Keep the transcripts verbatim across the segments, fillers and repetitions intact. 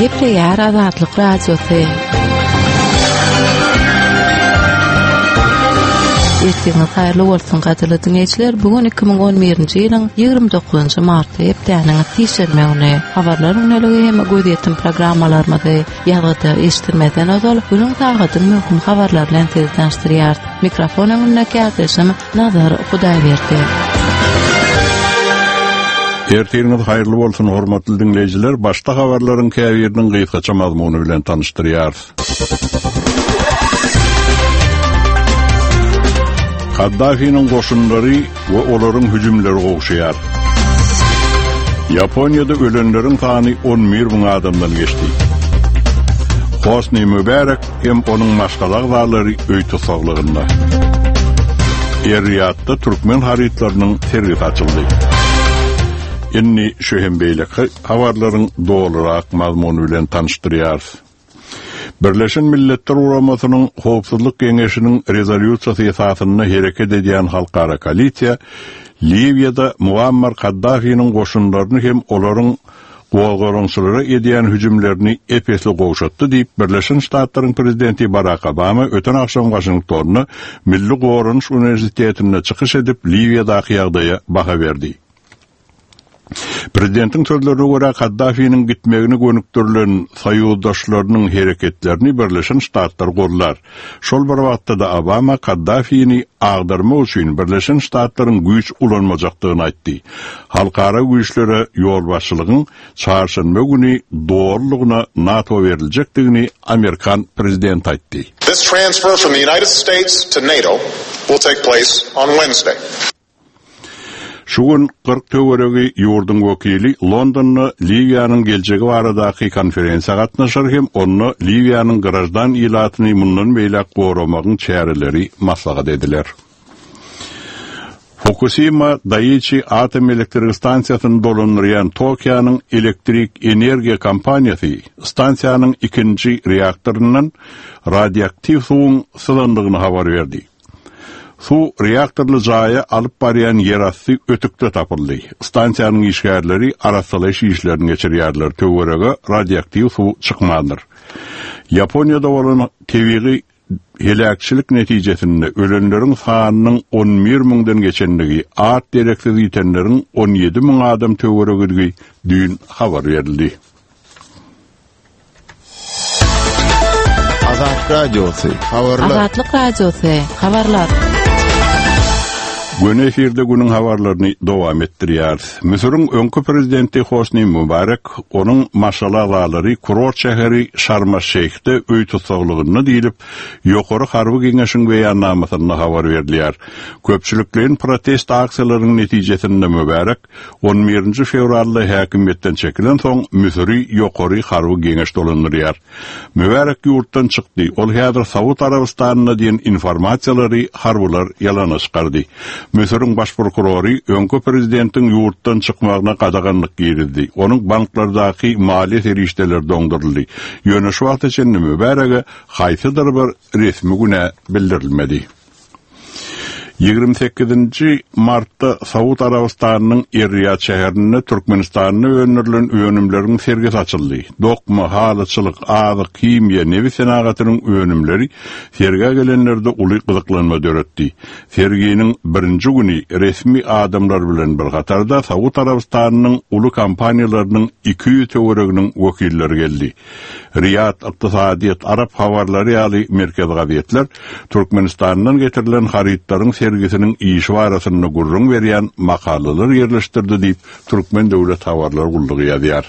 Gepleýär Azatlyk Radiosu. Ertiňiz haýrly bolsun gadyly dinleýijiler. Bugun iki ming on birinji ýylyň ýygrimi dokuzynjy marty hepdäniň tişermegini, habarlaryň neligi hem göýdýetdim programmalarymyzy ýa-da eşitmeden ozal gülüň taýgadyň möhüm habarlar bilen tanıştyrýar. Mikrofonyň önüne käsem Nazar Hudaýberdi. Ertiňiz haýrly bolsun hormatly dinleýijiler. Başda habarlaryň käbiriniň gysgaça mazmuny bilen tanıştyrýar. Kaddafi'nin goşunları ve olaryň hüjümleri gowşýar. Yaponiýada ölenleriň sany on bir bin adamdan geçdi. Hosni Mübarek hem onuň maşgalagdalary öý tusaglygynda. Er-Riyadda türkmen haritlarynyň sergisi açyldy. Inni şu hem beýle habarlaryň dolarak mazmuny bilen tanıştyrýar. Birleşen Milletler Uramasynyň Howpsuzlyk Geňeşiniň rezolýusiýasy esasyna hereket edýän halkara koalisiýa Libyada Muammar Kaddafi'nin goşunlaryny hem olaryň gowgorunçylary edýän hüjümlerini epesli gowşatdy diýip Birleşen Ştatlaryň prezidenti Barack Obama öten akşam Washingtonyň Milli Gowrunuş Universitetine çykyş edip Libyadaky ýagdaýa baha berdi. Prezidentin sözlerine göre Kaddafi'nin gitmegini gönüktürülen sayıdaşlarının hareketlerini Birleşen Ştatlar gorlar. Şol bir wagtda da Obama Kaddafi'ni agdarmak üçin Birleşen Ştatlaryň güýç ulanmajaktygyn aýtdy. Halkara güýçlere ýol başçylygyň çarşamba güni doğrulugyna NATO beriljekdigini Amerikan prezidenti aýtdy. This transfer from the United States to NATO will take place on Wednesday. Şugun kırk töweregi ýurdun wekili Londonda Libyanyň geljegi baradaky konferensiýa gatnaşar hem onu Libyanyň garajdan ilatyny mundan beýlek goramagyň çäreleri maslahat ediler. Fukushima Daiichi atom elektrik stansiýasyny dolandyrýan Tokiýanyň elektrik energiýa kompaniýasy stansiýanyň ikinji reaktorundan radioaktiv suwuň sylandygyny habar berdi. Su reaktorly jaýa alyp barýan ýerasty ötükde tapyldy. Stansiýanyň işgärleri arasalaş işlerini geçirýärler. Töwerege radioaktiv suw çykmandyr. Yaponiýada bolan tebigi helakçylyk netijesinde ölenleriň sanynyň on bir miňden geçendigi, at dereksiz ýitenleriň on ýedi miň adam töweregidigi düýün habar berildi. Azatlyk Radiosu, habarlar. Azatlyk Radiosu, habarlar. Gün efirde günün habarlaryny dowam etdirýär. Misiriň öňkü prezidenti Hosni Mübarek onuň maşgalagdalary kurort şäheri Şarm el-Şeyh'de öý tutsaglygyny diýilip, ýokary harby geňeşiň beýannamasyna habar berilýär. Köpçülikliň protest aksiýalarynyň netijesinde Mübarek on birinji fevralda häkimetden çekilen soň Misiri ýokary harby geňeş dolandyrýar. Mübarek ýurtdan çykdy. Ol häzir Saud Arabistanyna diýen informasiýalary harbylar ýalana çykardy. Misiriň baş prokurory öňkü prezidentiň ýurtdan çykmagyna gadaganlyk girildi. Onuň banklardaky mali serişdeler doňduruldy. Ýöne şu wagt içinde Mübarege haýsydyr bir resmi güne bildirilmedi. ýygrimi sekizinji martda Saud Arabistanynyň Er-Riyad şäherinde Türkmenistanyň öňürilen öňümleriň sergisi açyldy. Dokma, halyçylyk, azyk, kimýa, nevi senagatynyň öňümleri serge gelenlerde uly gyzyklanma döretdi. Serginiň birinji güni resmi adamlar bilen bir gatarda Saud Arabistanynyň uly kompaniýalarynyň iki ýüz töwereginiň wekilleri geldi. Riyad Iqtisadiýat Arab habarlary ýaly merkez gazetler Türkmenistandan getirilen haritlaryň sergisiniň işi barasyna gurrun berýän makalalar ýerleşdirdi diýip Türkmen döwlet habarlary gullugy ýazýar.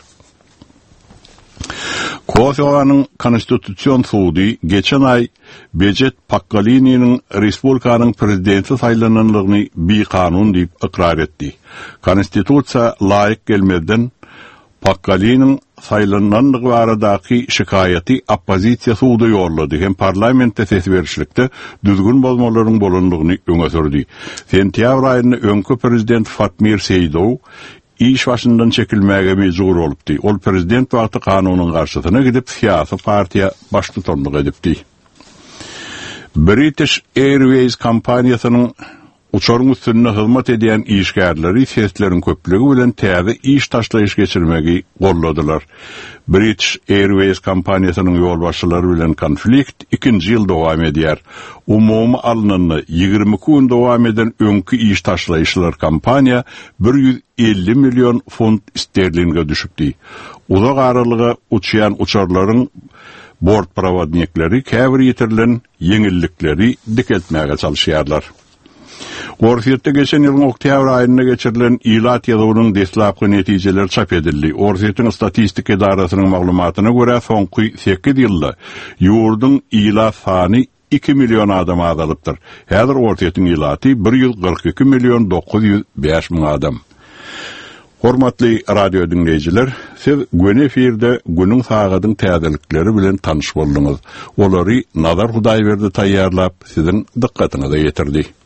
Kosovanyň konstitusiýon sudy geçen ay Bejet Pakkaliniň Respublikanyň prezidenti saýlananlygyny bir kanun diýip ikrar etdi. Konstitusiýa laýyk gelmeden Pakkaliniň saylananlygy baradaky şikaýaty oppozisiýa suwda ýollady hem parlamentde ses berişlikde düzgün bolmalaryň bolandygyny öňe sürdi. Sentýabr aýynda öňkü prezident Fatmir Seydow iş başyndan çekilmäge mejbur bolupdy. Ol prezident wagty kanunyň garşysyna gidip siýasy partiýa baş tutanlyk edipdi. British Airways kompaniýasynyň uçarın üstünde hizmet ediyen işgärleri seslerin köplüğü bilen täze iş taşlayış geçirmegi golladylar. British Airways kompaniyasının yol başçıları bilen konflikt ikinci yıl dowam edýär. Umumy alnynda ýygrimi gün dowam eden öňkü iş taşlayışlar kampaniya bir yüz elli milyon funt sterlinge düşüpdi. Uzak aralyga uçýan uçarlaryň bort provodnikleri käbir ýetirilen ýeňillikleri dikeltmäge çalışýarlar. Orsiýetde geçen ýylyň oktýabr aýynda geçirilen ilat ýazywynyň deslapky netijeleri çap edildi. Orsiýetiň statistik edarasynyň maglumatyna görä soňky sekiz ýylda ýurduň ilat sany iki milyon adam azalypdyr. Häzir orsiýetiň ilaty bir yüz kırk iki milyon dokuz yüz beş min adam. Hormatly radio dinleyijiler, siz gün efirde günüň sagadyň täzelikleri bilen tanyş boldyňyz. Olary Nazar Hudaýberdi taýýarlap, sizin dikkatinize ýetirdi.